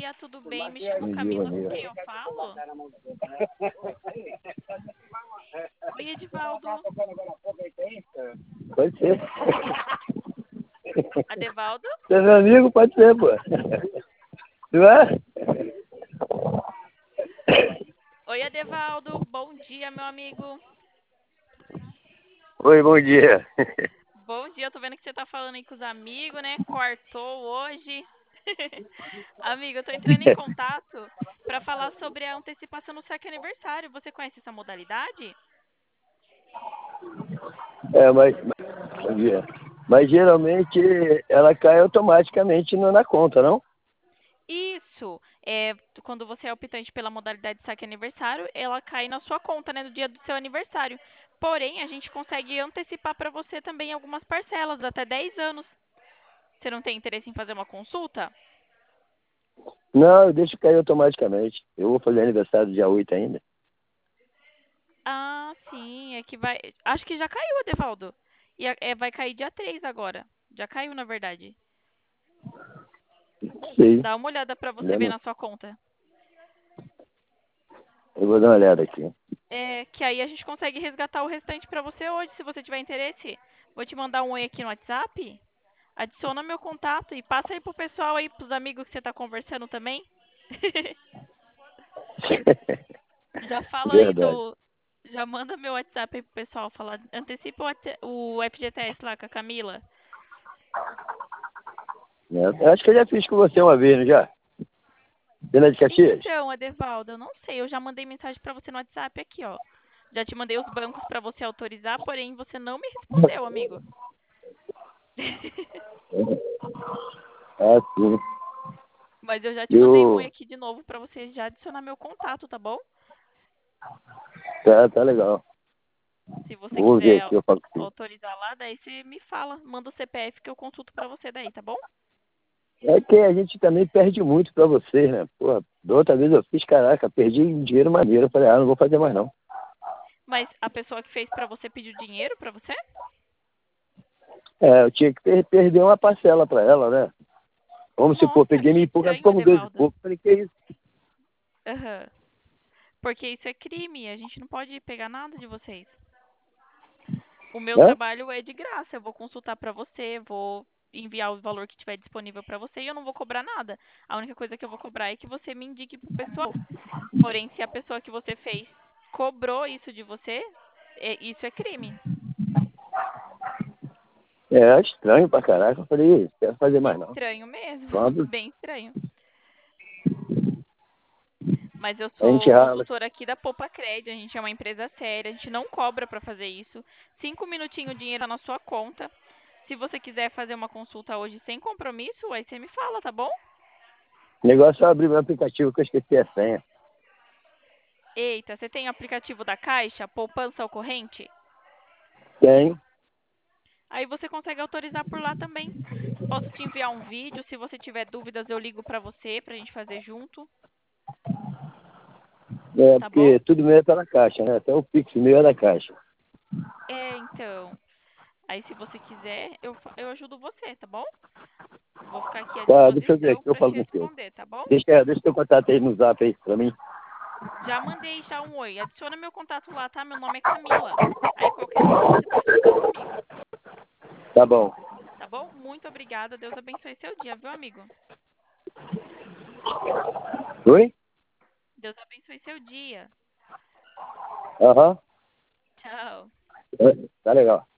dia, tudo bem? Me chamo Bom dia, Camila, bom com dia. quem eu falo? Oi, Edivaldo. Pode ser. Adevaldo? Você é meu amigo? Pode ser, pô. Não é? Oi, Adevaldo. Bom dia, meu amigo. Oi, bom dia. Bom dia, eu tô vendo que você tá falando aí com os amigos, né? Quartou hoje. Amigo, eu tô entrando em contato pra falar sobre a antecipação no saque aniversário. Você conhece essa modalidade? É, bom dia. Mas geralmente ela cai automaticamente na conta, não? Isso. Quando você é optante pela modalidade saque aniversário, ela cai na sua conta, né, no dia do seu aniversário. Porém, a gente consegue antecipar para você também algumas parcelas, até 10 anos. Você não tem interesse em fazer uma consulta? Não, eu deixo cair automaticamente. Eu vou fazer aniversário dia 8 ainda. Ah, sim, é que vai. Acho que já caiu, Adevaldo. E vai cair dia 3 agora. Já caiu, na verdade. Sei. Dá uma olhada para você Ainda ver não. na sua conta. Eu vou dar uma olhada aqui. Que aí a gente consegue resgatar o restante para você hoje, se você tiver interesse. Vou te mandar um oi aqui no WhatsApp. Adiciona meu contato e passa aí pro pessoal aí, pros amigos que você tá conversando também. Já fala aí Verdade. do. Já manda meu WhatsApp aí pro pessoal falar. Antecipa o FGTS lá com a Camila. É, eu acho que eu já fiz com você uma vez, não já? Vila de Caxias? Então, Adevaldo, eu não sei. Eu já mandei mensagem pra você no WhatsApp aqui, ó. Já te mandei os bancos pra você autorizar, porém você não me respondeu, amigo. Ah, sim. Mas eu já te mandei um oi Eu... aqui de novo pra você já adicionar meu contato, tá bom? Tá legal. Se você Vou ver quiser aqui, eu falo contigo. autorizar lá, daí você me fala. Manda o CPF que eu consulto pra você daí, tá bom? É que a gente também perde muito pra vocês, né? Pô, da outra vez eu fiz, caraca, perdi um dinheiro maneiro. Eu falei, não vou fazer mais não. Mas a pessoa que fez pra você pediu dinheiro pra você? É, eu tinha que perder uma parcela pra ela, né? Vamos supor, Nossa, peguei que minha pouco, estranho, ficou dois e Adevaldo. pouco. Falei, que isso? Aham. Porque isso é crime, a gente não pode pegar nada de vocês. O meu Hã? trabalho é de graça, eu vou consultar pra você, vou enviar o valor que tiver disponível pra você e eu não vou cobrar nada. A única coisa que eu vou cobrar é que você me indique pro pessoal. Porém, se a pessoa que você fez cobrou isso de você, isso é crime. É, estranho pra caraca. Eu falei, não quero fazer mais não. Estranho mesmo, Vamos, bem estranho. Mas eu a gente sou rala. consultora aqui da Poupa Cred, a gente é uma empresa séria, a gente não cobra pra fazer isso. 5 minutinhos o dinheiro tá na sua conta. Se você quiser fazer uma consulta hoje sem compromisso, aí você me fala, tá bom? O negócio é abrir meu aplicativo que eu esqueci a senha. Eita, você tem o aplicativo da Caixa, Poupança ao Corrente? Tenho. Aí você consegue autorizar por lá também. Posso te enviar um vídeo, se você tiver dúvidas eu ligo pra você, pra gente fazer junto, É, tá bom? porque tudo meu é pela caixa, né? Até o Pix meu é da caixa. Então. Aí se você quiser, eu ajudo você, tá bom? Vou ficar aqui à Tá, deixa eu ver disposição aqui, eu pra falo te contigo. responder, tá bom? Deixa teu contato aí no zap aí pra mim. Já mandei já um oi. Adiciona meu contato lá, tá? Meu nome é Camila. Aí qualquer dúvida você pode falar comigo, Tá bom. tá bom? Muito obrigada. Deus abençoe seu dia, viu, amigo? Oi? Deus abençoe seu dia. Aham. Tchau. Tá legal.